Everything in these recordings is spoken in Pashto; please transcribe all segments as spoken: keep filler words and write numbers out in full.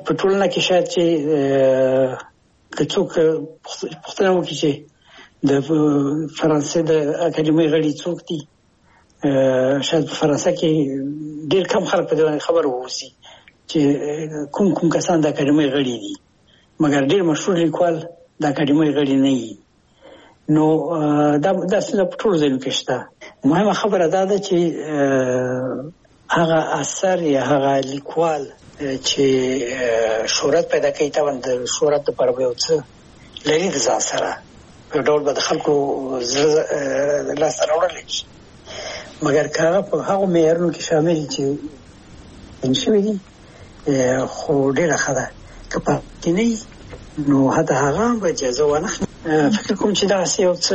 په ټولنه کې شاید چې که څوک پوښتنه وکړي چې د فرانسې د اکاډمۍ غړي څوک دي، شاید په فرانسه کې ډېر کم خلک په دې باندې خبر واوسي چې کوم کوم کسان د اکاډمۍ غړي دي، مګر ډېر مشهور لیکوال د اکاډمۍ غړي نه وي. نو دا داسې په ټولو ځایونو کې شته. مهمه خبره دا ده چې هغه اثر یا هغه لیکوال چې شهرت پیدا کوي، طبعا د شهرت لپاره به یو څه لري د ځان سره، په ډول به د خلکو زړه لاسته راوړلی شي، مګر که هغه په هغو معیارونو کې شامل چې شوي دي خو ډېره ښه ده. که پاتې نه وي نو حتی هغه به اجازه وانخلي. فکر کوم چې دغسې یو څه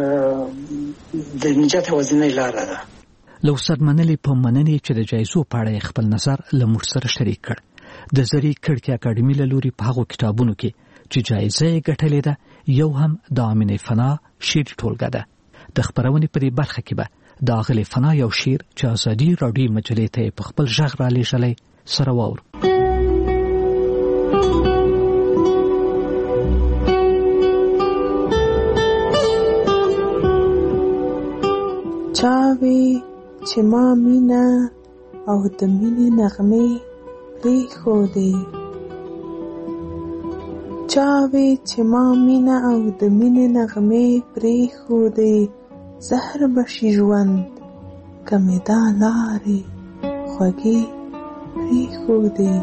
د نجات یوازینۍ لاره ده. له استاد منلي په مننې چې د جایزو په اړه خپل نظر له موږ سره شریک کړ. د زری کړکۍ اکاډمي له لوري په هغو کتابونو کې چې جایزه یې ګټلې ده یو هم د آمنې فنا شعري ټولګه ده. د خپرونې په دې برخه کې به د اغلې فنا یو شعر چې ازادي راډیو مجلې ته په خپل غږ را لېږلی سره واورو. چاوي چې ما مینا او د مینې نغمې پرېښودې، چاوي چې ما مینا او د مینې نغمې پرېښودې، زهر بشي ژوند که مې دا لارې خوږې پرېښودې.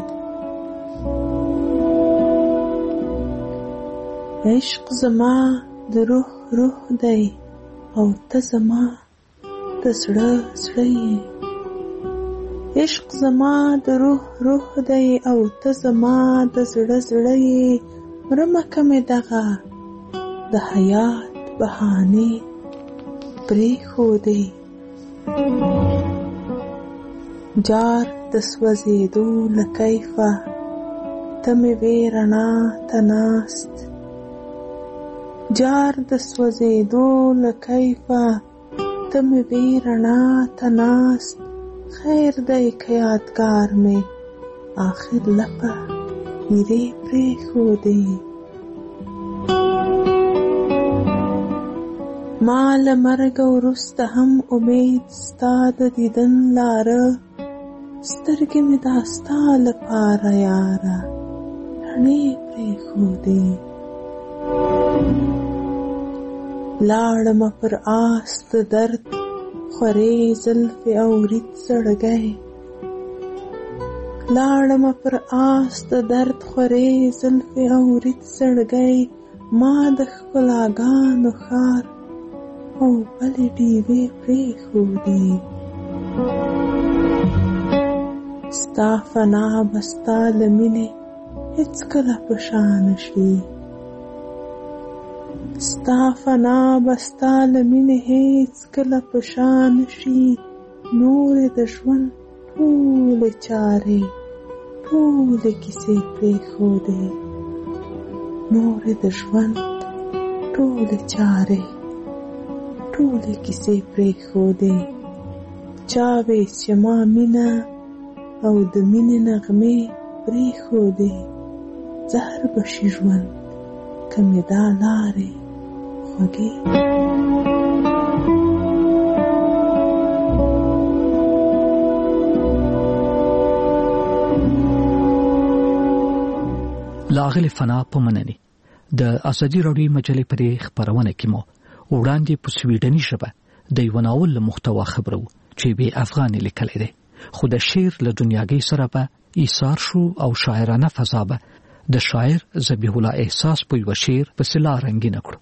عشق زما د روح روح دی او ته زما د زړه زړه یې، عشق زما د روح روح دی او ته زما د زړه زړه یې، مرمه که مې دغه د حیات بهانې پرېښودې. جار د سوځېدو له کیفه ته مې وې رڼا ته ناست، جار د سوځېدو له کیفه ته مې وې رڼا ته ناست، خیر دی که یادګار مې آخر لپه میرې پرېښودې. ما له مرګه وروسته هم امید ستا د دیدن لاره، سترګې مې دا ستا لپاره یاره رڼې پرېښودې. لاړمه پر آس د درد خورې زلفې او رید زړګی، لاړمه پر آس د درد خورې زلفې او رید زړګی، ما د ښکلاګانو ښار او بلې ډیوې پرېښودې. ستا فنا به ستا له مینې هېڅکله په شا نه شي، ستا فنا به ستا له مینې هېڅکله په شا نه شي، نورې د ژوند ټولې چارې ټولې کیسې پرېښودې، نورې د ژوند ټولې چارې ټولې کیسې پرېښودې. چاوې چې ما مینه او د مینې نغمې پرېښودې، زهر بشي ژوند که مې دا لارې خوږې. لاغل فنا په مننې د ازادي راډیو مجلې په خپرونه کې مو وړاندې په سویډني ژبه د یو ناول محتوا خبرو چې به افغاني لیکل دي، خو د شعر له دنیاګۍ سره به ایثار شو او شاعرانه فضا به د شاعر ذبیح الله احساس په یو شعر په سلا رنگین کړو.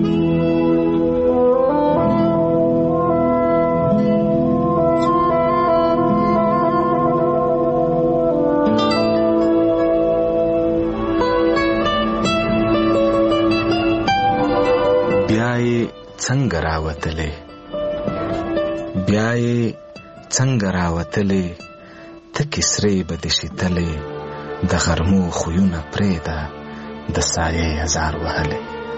بیاي څنګه راوتلې بیاي څنګه راوتلې ته کسرې بد شتلې د غرمو خوونه پرېدا د سایه هزار وهلې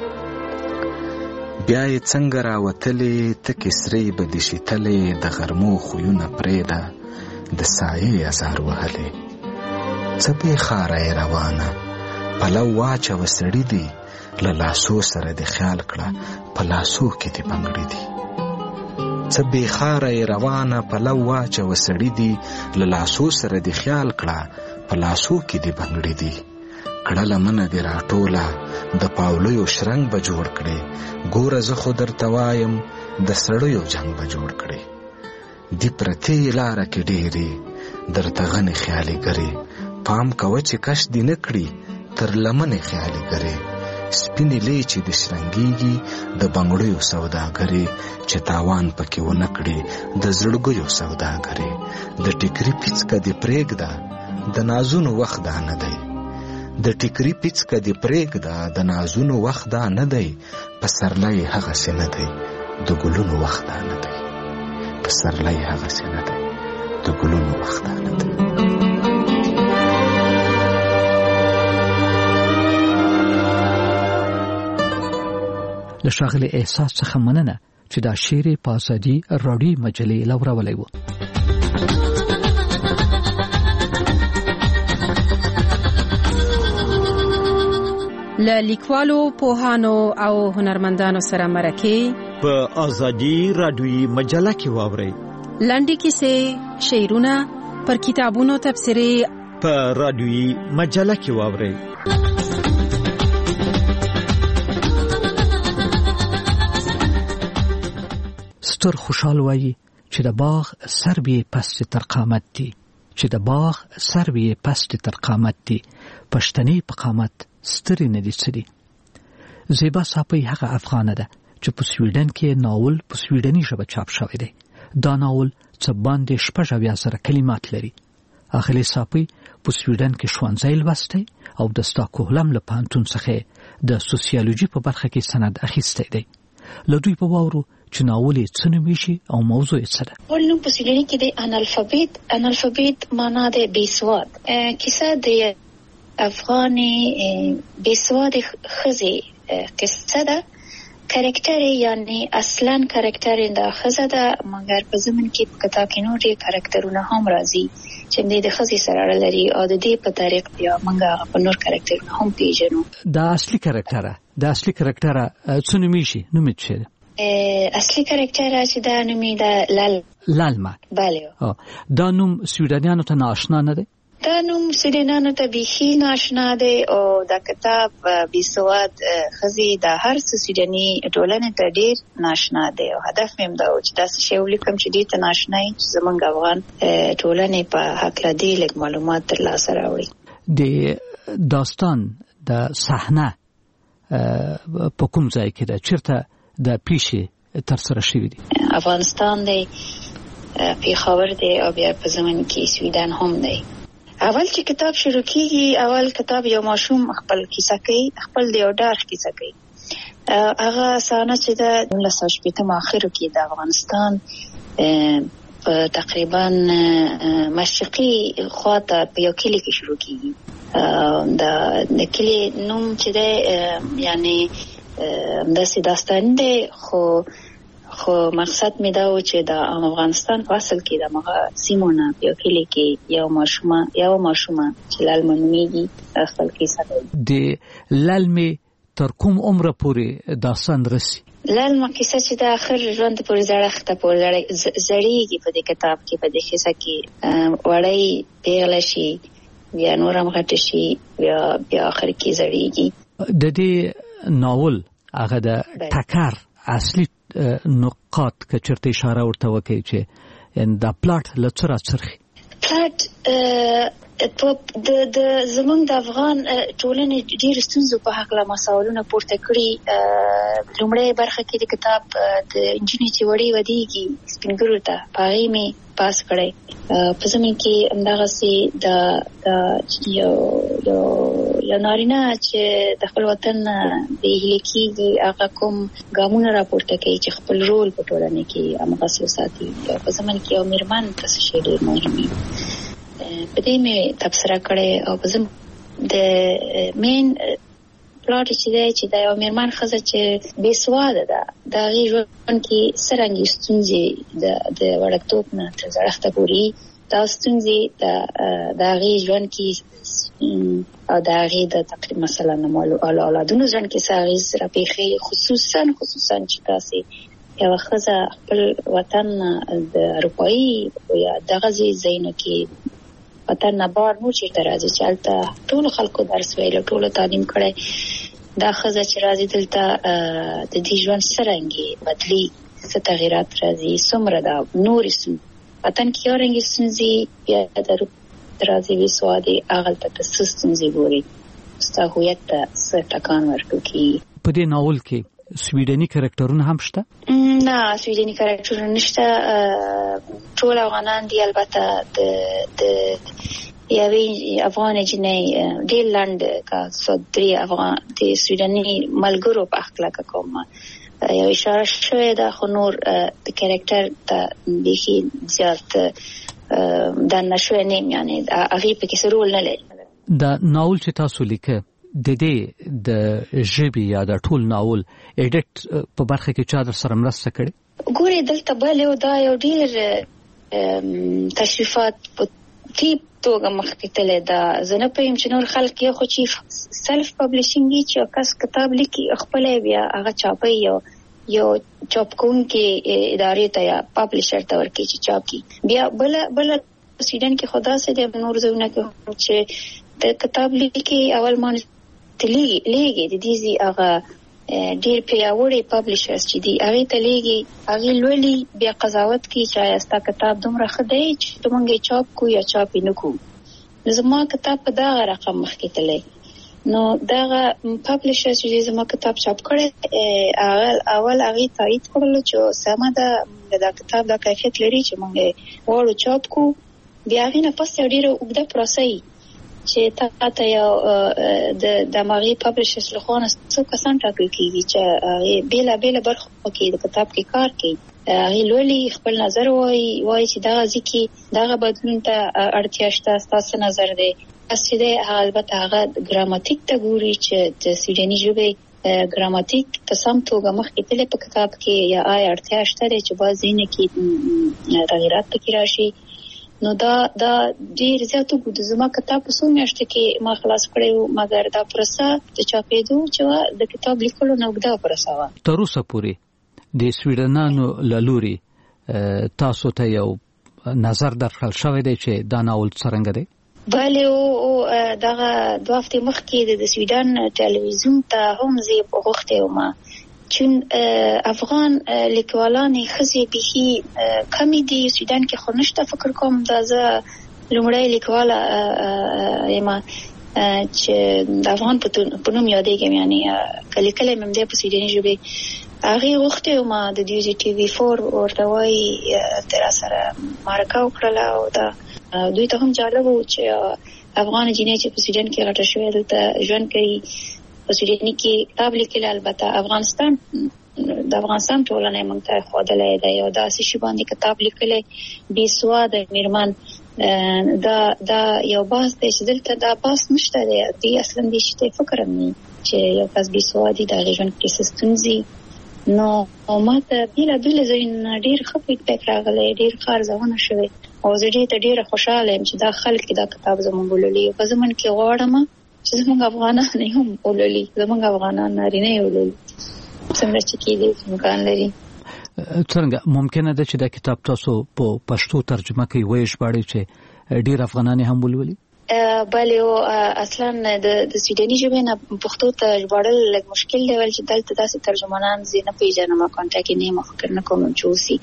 بیاي څنګه راوتلې ته کسرې بد شتلې د غرمو خوونه پرېدا د سایه هزار وهلې څه بې خاره روانه پلو واچوه سړي دي له لاسو سره د خیال کړه په لاسو کې دې بنګړي دي څه بې خاره روانه پلو واچوه سړي دي له لاسو سره د خیال کړه په لاسو کې دې بنګړي دي کړه لمنه دې راټوله د پاولیو شرنګ به جوړ کړې ګوره زه خو درته وایم د سړیو جنګ به جوړ کړې دی پرتې لاره کې ډېرې درته غنې خیالي ګرې پام کوه چې کش دې نه کړي تر لمنې خیالي ګرې سپینې لیچې دې شرنګېږي د بنګړیو سوداګرې چې تاوان پکې ونه کړي د زړګیو سوداګرې د ټیکري پیڅکه دې پرېږده د نازونو وخت دا نه دی د ټیکري پیڅکه دې پرېږده د نازونو وخت دا نه دی پسرلی هغسې نه دی د ګلونو وخت دا نه دی پسرلی هغسې نه دی د ګلونو وخت دا نه دی له ښاغلي احساس څخه مننه چې دا شعر په ازادي راډیو مجلې لورولی و. له لیکوالو پوهانو او هنرمندانو سره مرکې په ازادي راډیو مجله کې واورئ. لنډې کیسې، شعرونه، پر کتابونو تبصرې په راډیوي مجله کې واورئ. ستر خوشحال وایي چې د باغ سر به پست تر قامت دی چې د باغ سر به پست تر قامت دی پښتني په قامت ستري نه دي سړي. زیبا صاحب هغه افغانه ده چې په سویډن کې ناول په سویډني ژبه چاپ شوی دی. دا ناول څه باندې شپږ اویا زره کلمات لري. اخلي صاحب په سویډن کې ښوونځی لوستی او د ستاکهولم له پوهنتون څخه د سوسیالوژي په برخه کې سند اخیستی دی. له دوی په واورو چې ناول یې څه نومیږي او موضوع یې څه ده. ولنو په سویډني کې د انالفابیت انالفابیت معنا د بېسواد. کیسه د افغاني بېسواد ښځې قصه ده. کرکټر یعنی اصلا کرکټر دا ښځه ده، مګر په ضمن کې په کتاب کې نور ډېر کرکټرونه هم راځي چې د ښځې سره اړه لري او د دې په طریق بیا موږ هغه په نور کرکټرونه هم پیژنو. دا اصلي کرکټر دا اصلي کرکټر څه نومیږي؟ نوم یې څه ده؟ اصلي کرکټر چې دا نوم یې ده لال لالما. بله. دا نوم سویډنیانو ته نااشنا نه دی؟ دا نوم سویډنیانو ته بیخي نااشنا دی او دا کتاب بېسواد ښځې دا هر څه سویډني ټولنې ته ډېر نااشنا دی او هدف مې هم دا و چې داسې شی ولیکم چې دې ته نااشنا وي چې زموږ افغان ټولنې په هکله دې لږ معلومات ترلاسه راوړي. د داستان د صحنه په کوم ځای کې ده؟ چېرته د پیښې ترسره شوي دي؟ افغانستان دی، پېښور دی او بیا په ضمن کې سویډن هم دی. اول چې کتاب شروع کیږي، اول کتاب یو ماشوم خپل کیسه کوي، خپل د یو ډار کیسه کوي. هغه صحنه چې د نولس سوه شپېتم اخرو کې د افغانستان په تقریبا مشرقي خواته په یو کلي کې شروع کیږي. د کلي نوم چې دی یعنی داسې داستان دی، خو خو مقصد می دا و چې د افغانستان په اصل کې د مغه سیمونه په یو کلي کې یو ماشومه یو ماشومه چې لالما نومیږي خپل کیسه کوي. د لالمې تر کوم عمره پورې داستان رسي؟ لالما کیسه چې د آخر ژوند پورې زړښته پورې زړېږي په دې کتاب کې، په دې کیسه کې وړی پیغله شي، بیا نور هم غټه شي، بیا بیا آخر کې زړېږي. د دې ناول هغه د ټکر اصلي نقاط که چرته اشاره ورته وکړي چې دا پلاټ له څه راڅرخي؟ پلاټ د د زمونږ د افغان ټولنې ډېر ستونزو په هکله مسایلونه پورته کړي. لومړی برخه کې د کتاب د نجونې چې وړې ودېږي سپینګرو ته، په هغې مې پاس کړی. په زمین کې همدغسې د یو یو یو نارینه چې د خپل وطن بېهیلې کېږي، هغه کوم ګامونه راپورته کوي چې خپل رول په ټولنه کې همغسې وساتي. په زمین کې یو مېرمن داسې شی ډېر مهم وي. په دې مې تبصره کړې او په زم د مین پلاټ چې دی چې د یو مېرمن ښځه چې بېسواده ده، د هغې ژوند کې څرنګې ستونزې د وړکتوب نه تر زړښته پورې دا ستونزې د د هغې ژوند کې او د هغې د تقریبا مثلا اولادونو ژوند کې څه اغېز راپېښوي، خصوصا خصوصا چې تاسې یوه ښځه خپل وطن د اروپایي یا دغسې ځایونو کې وطن نه بار نور چېرته راځي چې هلته ټولو خلکو درس ویلی، ټولو تعلیم کړی، دا ښځه چې راځي دلته د دې ژوند څه رنګې بدلي، څه تغیرات راځي، څومره ده نورې ستونزې وطن کې یو رنګې ستونزې بیا د راځي وي سوادې هغلته ته څه ستونزې ګوري، ستا هویت ته څه ټکان ورکوي. په دې ناول کې سویډني کرکټرونه هم شته؟ نه، سویډني کرکټرونه نشته، ټول افغانان دي. البته د د یوې افغان جنۍ ډېر لنډ کا درې افغان د سویډني ملګرو په هکله که کوم یو اشاره شوې ده، خو نور د کرکټر ته بیخي زیات دننه شوی نه یم، یعنې هغې پکې څه رول نه لري. دا ناول چې تاسو لیکه د دې د ژبې یا د ټول ناول ایډیټ په برخه کې چا در سره مرسته کړې؟ ګورې دلته بل یو دا یو ډېر تشریفات په ټیپ توګه مخکې تللی ده. زه نه پوهیم چې نور خلک یو خو چې سلف پبلیشنګ وي چې یو کس کتاب لیکي خپله بیا هغه چاپوي، یو یو چاپ کوونکې ادارې ته یا پبلیشر ته ورکوي چې چاپ کړي. بیا بله بله سویډن کې خو داسې دی، نور ځایونه کې چې د کتاب لیکي اول ما ته لیږي د دې هغه ډېر پیاوړي پبلیشرز چې دي هغې ته لیږي، هغې لولي، بیا قضاوت کوي چې ایا ستا کتاب دومره ښه دی چې موږ یې چاپ کړو یا چاپ یې نه کړو. نو زما کتاب په دغه رقم مخکې تللی، نو دغه پبلیشر چې زما کتاب چاپ کړی اول هغې تایید کړلو چې سمه ده دا کتاب دا کیفیت لري چې موږ یې غواړو چاپ کړو. بیا هغې نه پس یو ډېره اوږده پروسه وي چې تا ته یو د دماغي پبلیشرز له خوا نه څو کسان ټاکل کېږي چې هغې بېله بېله برخو کې د کتاب کې کار کوي، هغې لولي، خپل نظر وایي وایي چې دغه ځای کې دغه بدلون ته اړتیا شته، ستاسو نظر دی. پس چې دی هغه البته هغه ګراماتیک ته ګوري چې د سویډني ژبې ګراماتیک په سم توګه مخکې تللی په کتاب کې یا آیا اړتیا شته دی چې بعض ځایونه کې تغیرات پکې راشي. نو دا دا ډېر زیات اوږد زما کتاب په څو میاشتو کې ما خلاص کړی و، مګر دا پروسه د چاپېدو چې وه د کتاب لیکلو نه اوږده پروسه وه. تر اوسه پورې د سویډنانو له لوري تاسو ته یو نظر درکړل شوی دی چې دا ناول څرنګه دی؟ بله، او دغه دوه هفتې مخکې د سویډن ټلویزیون ته هم زه غوښتی وم، چون افغان لیکوالانې ښځې بیخي کمې دي سویډن کې، خو نشته فکر کوم دا زه لومړی لیکواله یم چې د افغان په نوم یادېږم، یعنې که لیکلی مې هم دی په سویډني ژبې. هغې غوښتې وم د دوی ټي وي فور ورته وایي ته را سره مرکه وکړله، او دا دوی ته هم جالب و چې افغان جینۍ چې په سویډن کې غټه شوې دلته ژوند کوي، په سویډني کې کتاب لیکلی. البته افغانستان د افغانستان ټولنه یې موږ ته ښودلی دی، او داسې شي باندې کتاب لیکلی بې سواده مېرمن. دا دا یو بحث دی چې دلته دا بحث نشته دی، دوی اصلا دې شي ته فکر هم نه چې یو کس بې سوادي د هغې ژوند کې څه ستونزې. نو ما ته بېله بېله ځایونه ډېر ښه فیډبیک راغلی، ډېر ښه ارزونه شوې، او زه دې ته ډېره خوشحاله یم چې دا خلک دا کتاب زموږ ولولي. په زمن کې غواړم چې زموږ افغانان یې هم ولولي، زموږ افغانان نارینه یې ولولي، څومره چې کېدی امکان لري. څرنګه ممکنه ده چې دا کتاب تاسو په پښتو ترجمه کوي ویې ژباړئ چې ډېر افغانان یې هم ولولي؟ بله، او اصلا د د سویډني ژبې نه پښتو ته ژباړل لږ مشکل دی، ولې چې دلته داسې ترجمانان زه نه پېژنم، کانټاکټ یې نه یم، فکر نه کوم چې اوسي.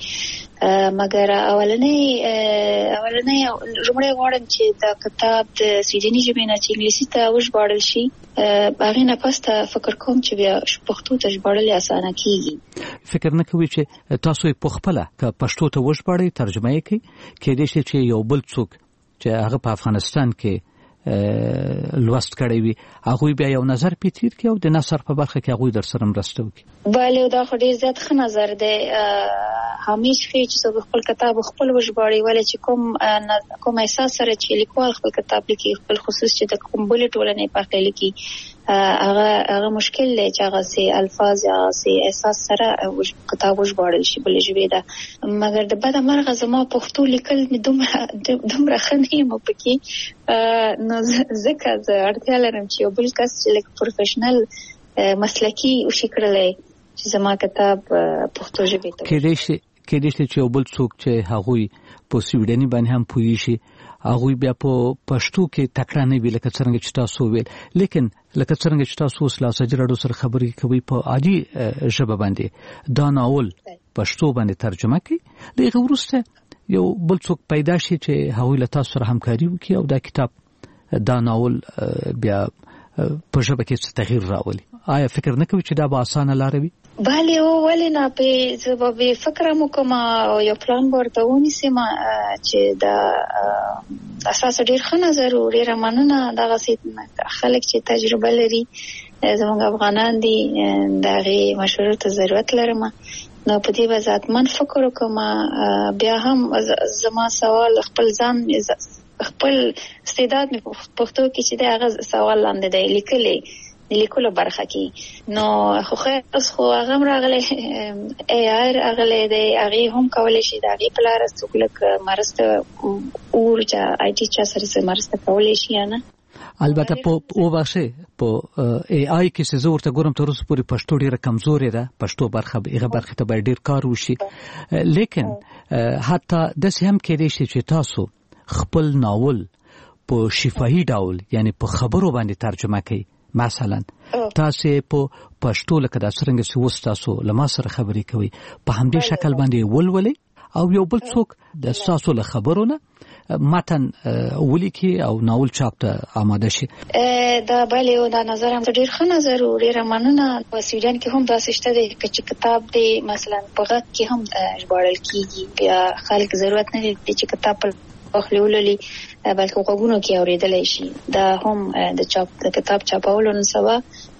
مګر اولنۍ اولنۍ لومړی غواړم چې دا کتاب د سویډني ژبې نه چې انګلیسي ته وژباړل شي، هغې نه پس ته فکر کوم چې بیا پښتو ته ژباړل یې اسانه کېږي. فکر نه کوئ چې تاسو یې پخپله که پښتو ته وژباړئ ترجمه یې کړئ، کېدای شي چې یو بل څوک چې هغه په افغانستان کې لوست کړی وي هغه بیا یو نظر پیتیر کې او د نثر په برخه کې هغه در سره مرسته وکړي. بله دا خو ډیر زیات ښه نظر دی. همیش خې چې څوک خپل کتاب خپل وژباړي ولې چې کوم کوم احساس سره چې لیکوال خپل کتاب لیکي خپل خصوص چې د کوم بل ټولنې په خپل لیکي هغه هغه مشکل دی چې هغه سي الفاظ یا سي احساس سره کتاب وژباړل شي بل ژبه ده. مګر د بده مرغه زما پښتو لیکل مې دومره دومره ښه نه یم پکې نو ځکه زه اړتیا لرم چې یو بل کس چې لکه پروفیشنل مسلکي وشي کړلی چې زما کتاب پښتو ژبې ته کېدای شي کېدای شي چې یو بل څوک چې هغوی په سویډني باندې هم پوهی شي هغوی بیا په پښتو کې تکړه نه وي لکه څنګه چې تاسو ویل لیکن لکه څنګه چې تاسو اوس لا سجراډو سره خبرې کوي په عادي ژبه باندې دا ناول پښتو باندې ترجمه کړي دغه وروسته یو بل څوک پیدا شي چې هغوی له تاسو سره همکاري وکړي او دا کتاب دا ناول بیا په ژبه کې تغییر راولي. آیا فکر نه کوي چې دا به اسانه لار وي؟ بله او ولې نه په زه به فکر مو کوم او یو پلان ورته ونیسم چې دا اساس ډیر ښه نظر او ډیر مننه دغه خلک چې تجربه لري زموږ افغانان دي دغه مشورو ته ضرورت لرم نو په دې وضاحت من فکر کوم. بیا هم زما سوال خپل ځان خپل استعداد مې پښتو کې چې دا هغه سوال لاندې دی لیکلې لیکلو برخه کې نو خو خیر اوس خو هغه راغلی ای آر راغلی دی هغه هم کولای شي دا هغه په لار څوک لکه مرسته اور چې آی ټي چا سره مرسته کولای شي نه البته په او واشه په ای آی کې څه زورته ګورم تر اوسه پورې پښتو ډیره کمزورې ده پښتو برخه هغه برخه ته ډیر کار وشي لیکن حتی د سهم کې دی چې تاسو خپل ناول په شفاهي ډول یعنی په خبرو باندې ترجمه کړئ مثلا تاسو په پښتو لکه د څنګه چې وست تاسو لما سره خبرې کوي په همدې شکل باندې ولولي او یو بل څوک د تاسو له خبرونه متن ولیکي او ناول چاپ ته آماده شي. دا بله او دا نظر هم ډیر ښه نظر او ډیر مننه. په سویډن کې هم داسې شته دی چې کتاب دی مثلا په غږ کې هم ژباړل کیږي بیا خلک ضرورت نه لري چې کتاب په اخلي ولولي بلکې وګونو کې اوریدلای شي. دا هم د چاپ د کتاب چاپولو نن سبا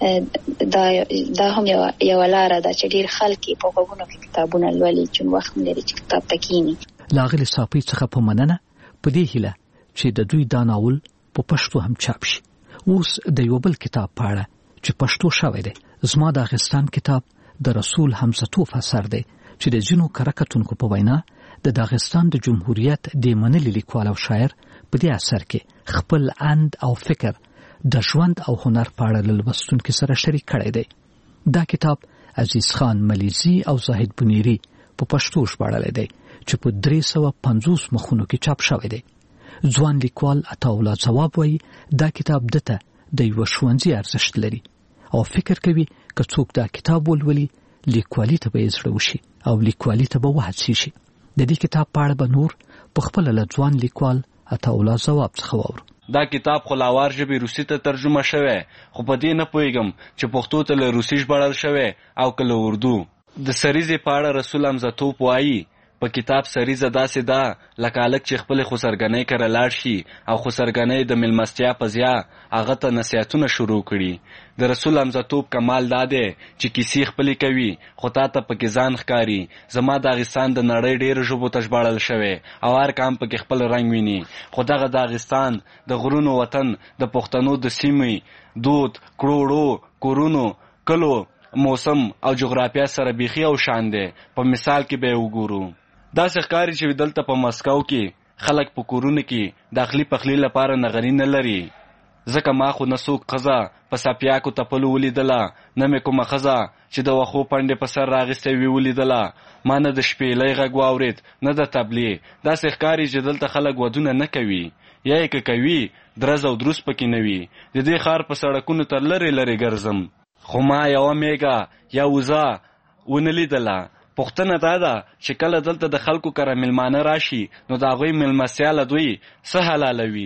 دا دا هم یو یو لار ده چې ډیر خلک په وګونو کې کتابونه لولي چې وخت لري چې کتاب تکینی. لاغلی صافي څخه په مننه په دې هیله چې د دوی دا ناول په پښتو هم چاپ شي. اوس د یو بل کتاب په اړه چې پښتو شوی دی زما د داغستان کتاب د رسول حمزه توف اثر دی چې د ځینو کرکټونکو په وینا د داغستان د جمهوریت د منلي لیکوال او شاعر په دې اثر کې خپل اند او فکر د ژوند او هنر په اړه له لوستونکو سره شریک کړی دی. دا کتاب عزیز خان ملیزي او زاهد بنيري په پښتو ژباړلی دی چې په درې سوه پنځوس مخونو کې چاپ شوی دی. ځوان لیکوال عطاالله ځواب وایي دا کتاب دته د یو ښوونځي ارزښت لري او فکر کوي که څوک دا کتاب ولولي لیکوالي ته به یې زړه وشي او لیکوالي ته به وهڅي شي. د دې کتاب په اړه به نور په خپله له ځوان لیکوال عطاالله ځواب څخه واورو. دا کتاب خو لاوار ژبې روسي ته ترجمه شوی خو په دې نه پوهېږم چې پښتو ته له روسي ژباړل شوی او که له اردو. د سریزې په اړه رسول حمزه توپ وایي په کتاب سریزه داسې ده لکه هلک چې خپلې خسرګنۍ کره لاړ شي او خسرګنۍ د مېلمستیا په ضیا هغه ته نصیحتونه شروع کړي. د رسول حمزه توپ کمال دا دی چې کیسې خپلې کوي خو تا ته پکې ځان ښکاري. زما داغستان د نړۍ ډېرو ژبو ته ژباړل شوی او هر قام پکې خپل رنګ ویني خو دغه داغستان د غرونو وطن د پښتنو د سیمې دود کروړو کورونو کلو موسم او جغرافیا سره بیخي او شان دی. په مثال کې به وګورو داسې ښکاري چې دلته په مسکو کې خلک په کورونو کې داخلي پخلي لپاره نغري نه لري ځکه ما خو نه څوک ښځه په ساپیاکو تپلو ولیدله نه مې کومه ښځه چې د وښو پنډې په سر راغیستی وي ولیدله. ما نه د شپېلۍ غږ واورېد نه د تبلې. داسې ښکاري چې دلته خلک ودونه نه کوي یا یې که کوي درز او دروس پکې نه وي. د دې ښار په سړکونو ته لرې لرې ګرځم خو ما یوه میږه یا وزه ونه لیدله. پوښتنه دا ده چې کله دلته د خلکو کره میلمانه راشي نو د هغوی میلمستیا له دوی څه حلالوي.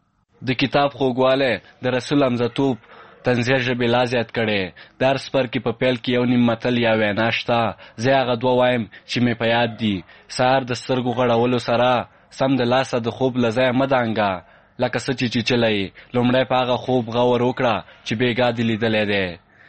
د کتاب خوږوالی د رسول حمزه توپ طنزیه ژبې لا زیات کړی. د هر څپرکي په پیل کې یو نیم متل یا وینا شته. زه هغه دوه وایم چې مې په یاد دي. سهار د سترګو غړولو سره سم د لاسه د خوب له ځایه مه دانګه لکه څه چې چیچلی لومړی په هغه خوب غور وکړه چې بېګا دې لیدلی دی.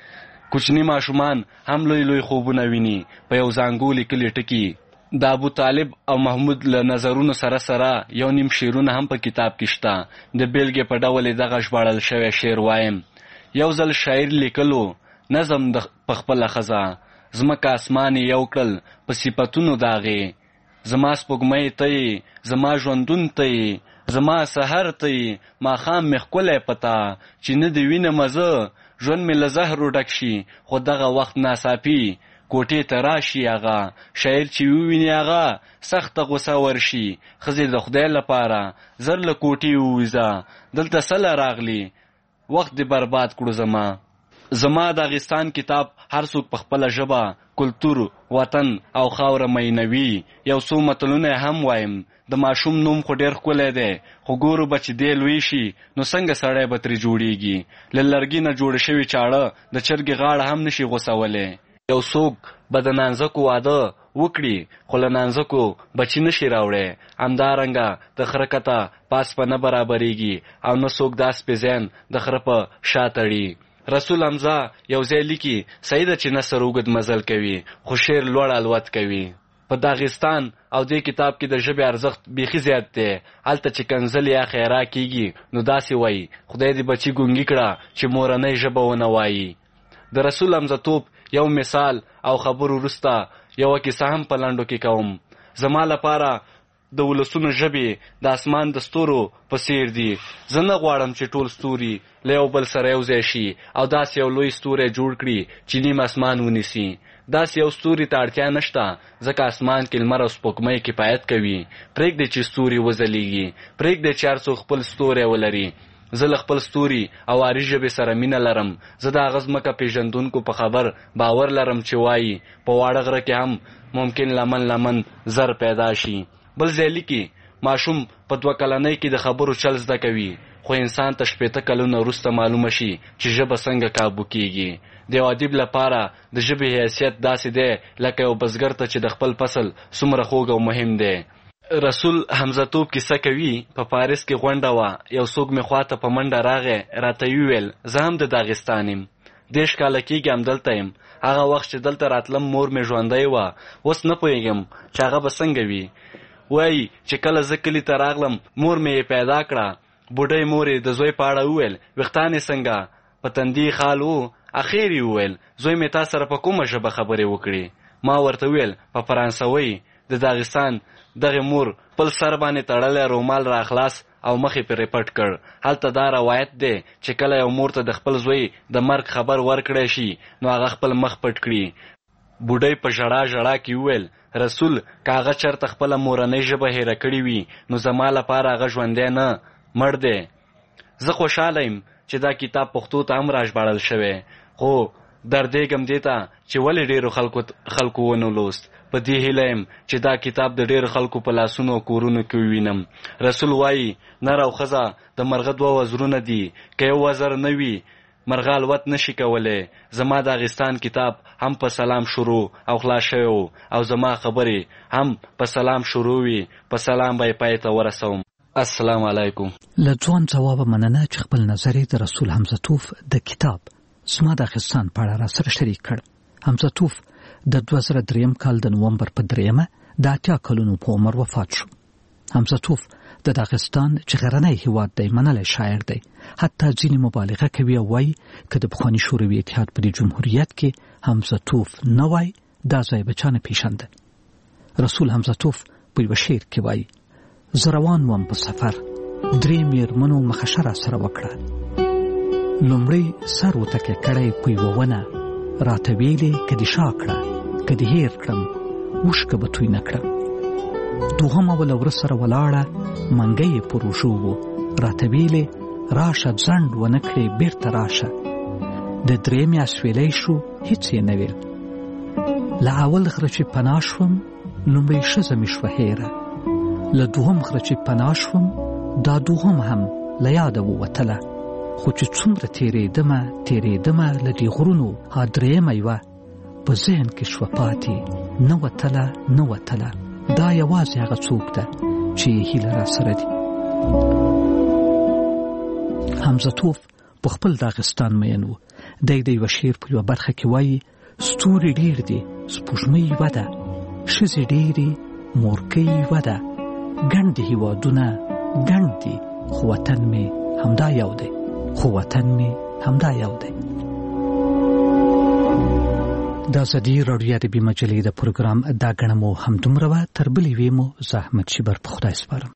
کوچني ماشومان هم لوی لوی خوبونه ویني په یو زانګو لیکلي ټکي. د ابو طالب او محمود له نظرونو سره سره یو نیم شعرونه هم په کتاب کې شته. د بیلګې په ډول یې دغه ژباړل شوی شعر وایم: یو ځل شاعر لیکلو نظم د پخپله ښځه، ځمکه اسمان یې یو کړل په صفتونو داغې. زما سپوږمۍ ته یې، زما ژوندون ته یې، زما سحر ته یې، ماښام مې ښکلی پتا چې نه دې وینمه زه، ژوند مې له زهرو ډک شي خو دغه وخت ناڅاپي کوټې ته راشي هغه. شاعر چې وویني هغه سخته غوسه ورشي. ښځې د خدای لپاره زر له کوټې ووځه، دلته سله راغلی وخت دې برباد کړو زما. زما داغستان کتاب هر څوک په خپله ژبه، کلتور، وطن او خاوره مینوي. یو څو متلونه هم وایم. د ماشوم نوم خو ډېر ښکلی دی، خو ګورو به چې دی لوی شي نو څنګه سړی به ترې جوړیږي. له لرګي نه جوړه شوي چاړه د چرګې غاړه هم نشي غوڅولی. یو څوک به د نانځکو واده وکړي خو له نانځکو بچي نشي راوړی. همدارنګه د خره کته پاس په نه برابرېږي او نه څوک دا سپې زین د خره په شا تړي. رسول حمزه یو ځای لیکي: صحیح ده چې نثر اوږد مزل کوي خو شعر لوړ الوت کوي. په داغستان او دې کتاب کې د ژبې ارزښت بیخي زیات دی. هلته چې کنځل یا خیرا کېږي نو داسې وایي: خدای دې بچي ګونګي کړه چې مورنۍ ژبه ونه وایي. د رسول حمزه توپ یو مثال او خبرو وروسته یوه کیسه هم په لنډو کې کوم. زما لپاره د ولسونو ژبې د اسمان د ستورو په څیر دي. زه نه غواړم چې ټول ستوري له یو بل سره یو ځای شي او داسې یو لوی ستوری جوړ کړي چې نیم اسمان ونیسي. داسې یو ستوري ته اړتیا نشته، ځکه اسمان کې لمر او سپوږمۍ کفایت کوي. پرېږدئ چې ستوري وځلیږي، پرېږدئ چې هر څوک خپل ستوری ولري. زه له خپل ستوري او عاري ژبې سره مینه لرم. زه د هغه ځمکه پېژندونکو په خبر باور لرم چې وایي په واړه غره کې هم ممکن لمن لمن زر پیدا شي. بل ځای لیکي: ماشوم په دوه کلنۍ کې د خبرو چل زده کوي، خو انسان ته شپېته کلونه وروسته معلومه شي چې ژبه څنګه کابو کېږي. د یو ادیب لپاره د ژبې حیثیت داسې دی لکه یو بزګر ته چې د خپل فصل څومره خوږ او مهم دی. رسول حمزه توپ کیسه کوي: په پاریس کې غونډه وه، یو څوک مې خواته په منډه راغی، راته یې وویل: زه هم د داغستان یم، دېرش کاله کېږي همدلته یم. هغه وخت چې دلته راتلم مور مې ژوندی وه، اوس نه پوهېږم چې هغه به څنګه وي. وایي چې کله زه کلي ته راغلم مور مې یې پیدا کړه. بوډۍ مور یې د زوی په اړه وویل: ویښتان یې څنګه؟ په تندي خال و. اخر یې وویل: زوی مې تا سره په کومه ژبه خبرې وکړې؟ ما ورته وویل: په فرانسوۍ. د داغستان دغې مور خپل سر باندې تړلی رومال را خلاص او مخ یې پرې پټ کړ. هلته دا روایت دی چې کله یو مور ته د خپل زوی د مرګ خبر ورکړی شي نو هغه خپل مخ پټ کړي. بوډۍ په ژړا ژړا کې وویل: رسول که هغه چېرته خپله مورنۍ ژبه هیره کړې وي نو زما لپاره هغه ژوندی نه، مړ دی. زه خوشحاله یم چې دا کتاب پښتو ته هم راژباړل شوی، خو دردېږم دې ته چې ولې ډېرو خلکو خلکو ونه لوست. په دې هیله یم چې دا کتاب د ډېرو خلکو په لاسونو او کورونو کې ووینم. رسول وایي: نر او ښځه د مرغه دوه وزرونه دي، که یو وزر نه وي مرغه الوت نشي کولی. زما داغستان کتاب هم په سلام شروع او خلاص شوی و او زما خبرې هم په سلام شروع وي، په سلام به یې پای ته ورسوم. السلام علیکم. له ځوان ځوابه مننه چې خپل نظر د رسول حمزه توف د کتاب زما داغستان په اړه را سره شریک کړ. حمزه توف د دوه زره دریم کال د نومبر په دریمه د اتیا کلونو په عمر وفات شو. حمزه توف د داغستان چې غرنی هیواد دی منلی شاعر دی. حتی ځینې مبالغه کوي او وایي که د پخواني شوروي اتحاد په دې جمهوریت کې حمزه توف نه وای دا ځای به چا نه پیژنده. رسول حمزه توف په یوه شعر کې وایي: زه روان وم په سفر، درې مېرمنو مخشه را سره وکړه. لومړی سر وتکیه کړی په یوه ونه، راته ویلې که دې شا کړه، که دې هیر کړم اوښکه به توی نه کړم. دوهمه وله وره سره ولاړه، منګی یې پر اوږو و، راته ویلې راشه ځنډ ونه کړې بېرته راشه. د درېیمې اسویلی شو، هېڅ یې نه ویل. له اول غره چې پناه شوم لومړۍ ښځه مې شوه هیره، له دوهم غره چې پناه شوم دا دوهم هم له یاده ووتله. خو چې څومره تېرېدمه تېرېدمه له دې غرونو ها درېیمه یوه په ذهن کې شوه پاتې، نه وتله نه وتله. دا یوازې هغه څوک ده چې هیله را سره دي. حمزه توف په خپل داغستان مین و. دی د یو شعر په یوه برخه کې وایي ستوري ډېر دي سپوږمۍ یوه ده ښځې ډېرې مورکۍ یوه ده ګڼ دي هېوادونه ګڼ دي خو وطن مې همدا یو دی خو وطن مې همدا یو دی. د ازادي راډیو ادبي مجلې د پروګرام دا ګڼه مو همدومره وه. تر بلې وې مو زه احمد شیبر په خدای سپارم.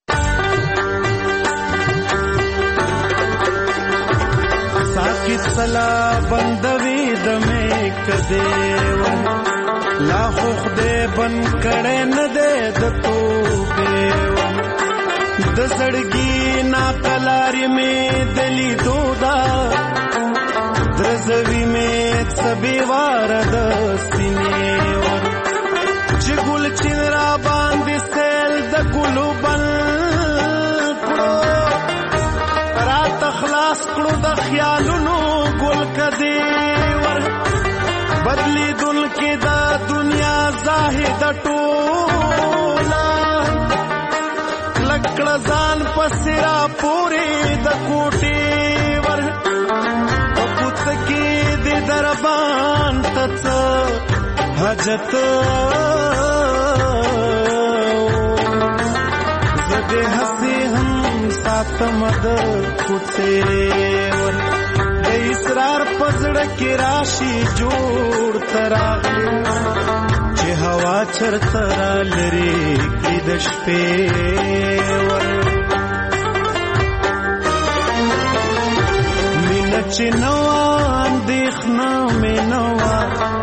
ساکت سلا بندوی دمې کدی و لا خو خدای بند کړی نه دی د توبې و د زړګي ناقلارې مې د لیدو دا درزوی مې څه بېواره د سینې و چې ګل چین را باندې سیل د ګلو بل کړو راته خلاص کړو د خیالونو ګل کدی ور بدلیدونکې د دنیا زاهد ټوله لکړه ځان پسې را پورې د کوټې ور په کوڅه کې د دربان ته څه حاجت زه دې هسې هم ساتم د کوڅې ور د اسرار په زړه کې راشي جوړ ته راغلی چې هوا چرته را لرې کړي د شپې ور مینه چې نه وه اندېښنه مې نه وه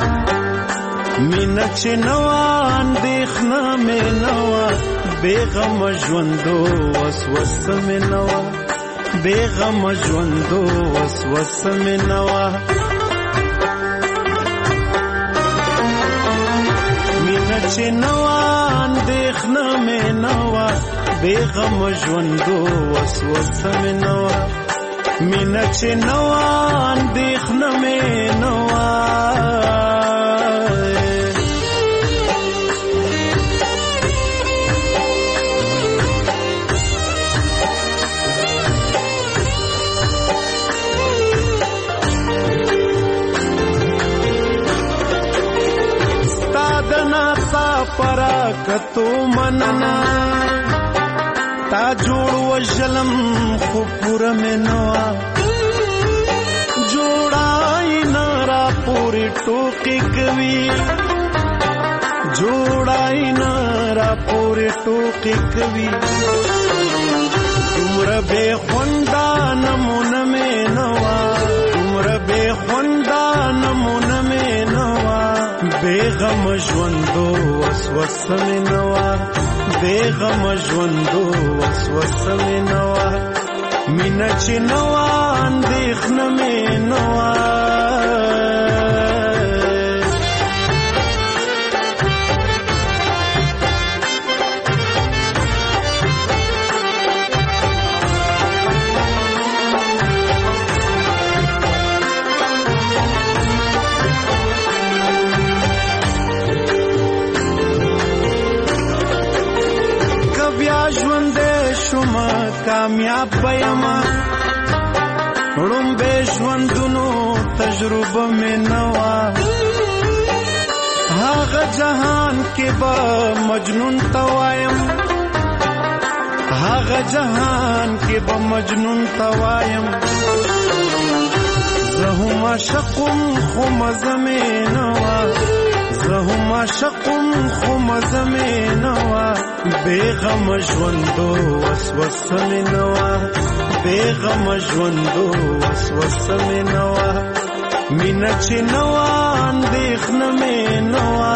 مینه چې نه وه اندېښنه مې نه وه بېغمه ژوندو وسوسه مې نه وه بېغمه ژوندو وسوسه مې نه وه مینه چې نه وه اندېښنه مې نه وه بېغمه ژوندو وسوسه مې نه وه مینه چې نه وه اندېښنه مې نه وه پراکتو مننا تا جوړ وژلم خو پوره مې نه وه جوړای نه را پورې ټوکې کوي جوړای نه را پورې ټوکې کوي دومره بې خونده نمونه مې نه وه دومره بې خونده نمونه مې نه وه بېغمه ژوندو وسوسه مې نه وه بېغمه ژوندو وسوسه مې نه وه مینه چې نه وه اندېښنه مې نه وه کامیاب بېما وړومبې ژوندونو تجربه مې نه وه هغه جهان کې به مجنون ته وایم هغه جهان کې به مجنون ته وایم زه هم عاشقم خو مزه مې نه وه زه هم عاشقم خو مزه مې نه وه بېغمه ژوندو وسوسه مې نه وه بېغمه ژوندو وسوسه مې نه وه مینه چې نه وه اندېښنه مې نه وه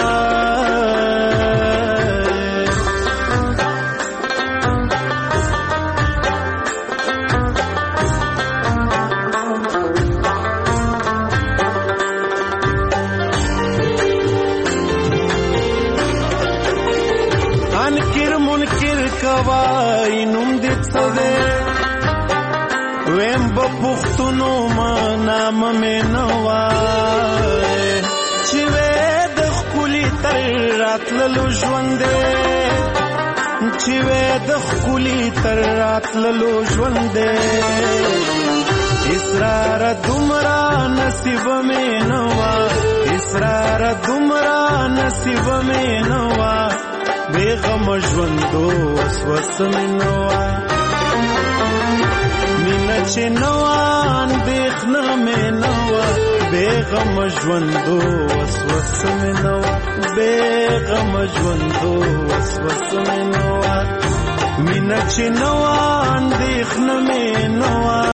کوای نوم دې څه دی ویم به پوښتنو ما نامه مې نه وای چې وې د ښکلي تر راتللو ژوند دی چې وې د ښکلي تر راتللو ژوند دی نصیب مې نوا اسرار دومره نصیب مې نوا بیغم ژوندو وسوس مې نوا مینا چې نوا اندېښنه مې نوا بیغم ژوندو وسوس مې نوا بیغم ژوندو وسوس مې نوا مینا چې نوا اندېښنه مې نوا